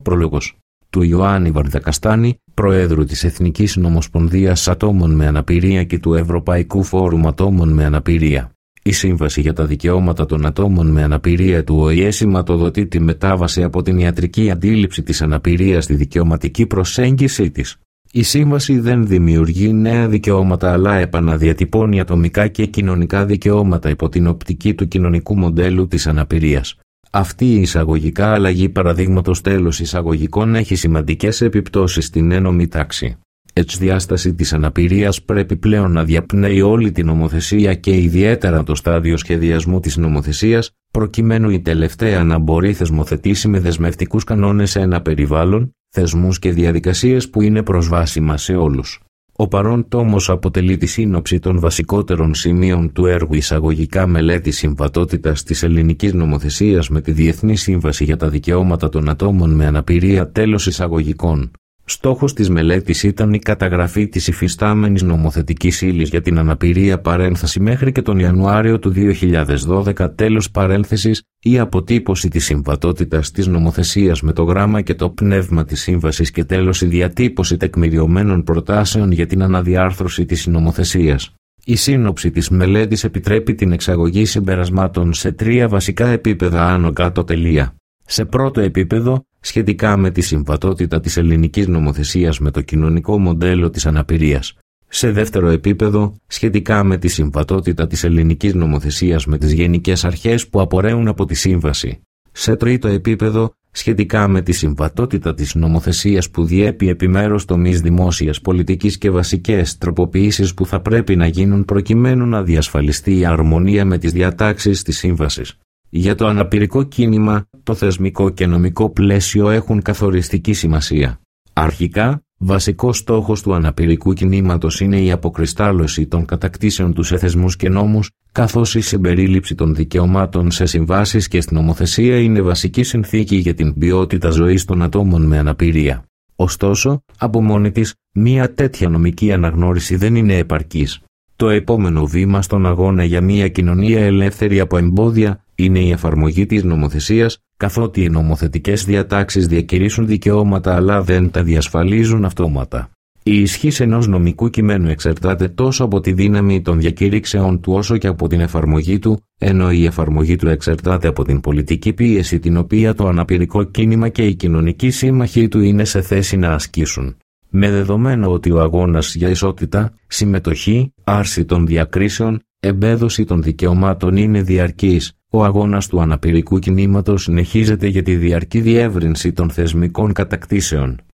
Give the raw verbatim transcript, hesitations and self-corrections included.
Πρόλογος του Ιωάννη Βαρδακαστάνη, Προέδρου της Εθνικής Νομοσπονδίας Ατόμων με Αναπηρία και του Ευρωπαϊκού Φόρουμ Ατόμων με Αναπηρία. Η Σύμβαση για τα Δικαιώματα των Ατόμων με Αναπηρία του Ο Η Ε σηματοδοτεί τη μετάβαση από την ιατρική αντίληψη της αναπηρίας στη δικαιωματική προσέγγιση της. Η Σύμβαση δεν δημιουργεί νέα δικαιώματα αλλά επαναδιατυπώνει ατομικά και κοινωνικά δικαιώματα υπό την οπτική του κοινωνικού μοντέλου της αναπηρίας. Αυτή η εισαγωγικά αλλαγή παραδείγματος τέλος εισαγωγικών έχει σημαντικές επιπτώσεις στην ένομη τάξη. Έτσι διάσταση της αναπηρίας πρέπει πλέον να διαπνέει όλη την νομοθεσία και ιδιαίτερα το στάδιο σχεδιασμού της νομοθεσίας, προκειμένου η τελευταία να μπορεί θεσμοθετήσει με δεσμευτικούς κανόνες σε ένα περιβάλλον, θεσμούς και διαδικασίες που είναι προσβάσιμα σε όλους. Ο παρόν τόμος αποτελεί τη σύνοψη των βασικότερων σημείων του έργου εισαγωγικά μελέτη συμβατότητας της ελληνικής νομοθεσίας με τη Διεθνή Σύμβαση για τα Δικαιώματα των Ατόμων με Αναπηρία τέλος εισαγωγικών. Στόχος της μελέτης ήταν η καταγραφή της υφιστάμενης νομοθετικής ύλης για την αναπηρία παρένθεση μέχρι και τον Ιανουάριο του δύο χιλιάδες δώδεκα τέλος παρένθεσης, η αποτύπωση της συμβατότητας της νομοθεσίας με το γράμμα και το πνεύμα της σύμβασης και τέλος η διατύπωση τεκμηριωμένων προτάσεων για την αναδιάρθρωση της νομοθεσίας. Η σύνοψη της μελέτης επιτρέπει την εξαγωγή συμπερασμάτων σε τρία βασικά επίπεδα άνω κάτω τελεία. Σε πρώτο επίπεδο, σχετικά με τη συμβατότητα της ελληνικής νομοθεσίας με το κοινωνικό μοντέλο της αναπηρίας. Σε δεύτερο επίπεδο, σχετικά με τη συμβατότητα της ελληνικής νομοθεσίας με τις γενικές αρχές που απορρέουν από τη Σύμβαση. Σε τρίτο επίπεδο, σχετικά με τη συμβατότητα της νομοθεσίας που διέπει επιμέρους τομείς δημόσιας πολιτικής και βασικές τροποποιήσεις που θα πρέπει να γίνουν προκειμένου να διασφαλιστεί η αρμονία με τις διατάξεις της Σύμβασης. Για το αναπηρικό κίνημα, το θεσμικό και νομικό πλαίσιο έχουν καθοριστική σημασία. Αρχικά, βασικός στόχος του αναπηρικού κινήματος είναι η αποκριστάλλωση των κατακτήσεων του σε θεσμούς και νόμους, καθώς η συμπερίληψη των δικαιωμάτων σε συμβάσεις και στην νομοθεσία είναι βασική συνθήκη για την ποιότητα ζωής των ατόμων με αναπηρία. Ωστόσο, από μόνη της, μία τέτοια νομική αναγνώριση δεν είναι επαρκής. Το επόμενο βήμα στον αγώνα για μια κοινωνία ελεύθερη από εμπόδια είναι η εφαρμογή της νομοθεσίας, καθότι οι νομοθετικές διατάξεις διακηρύσσουν δικαιώματα αλλά δεν τα διασφαλίζουν αυτόματα. Η ισχύς ενός νομικού κειμένου εξαρτάται τόσο από τη δύναμη των διακήρυξεων του όσο και από την εφαρμογή του, ενώ η εφαρμογή του εξαρτάται από την πολιτική πίεση την οποία το αναπηρικό κίνημα και οι κοινωνικοί σύμμαχοι του είναι σε θέση να ασκήσουν. Με δεδομένο ότι ο αγώνας για ισότητα, συμμετοχή, άρση των διακρίσεων, εμπέδωση των δικαιωμάτων είναι διαρκής, ο αγώνας του αναπηρικού κινήματος συνεχίζεται για τη διαρκή διεύρυνση των θεσμικών κατακτήσεων.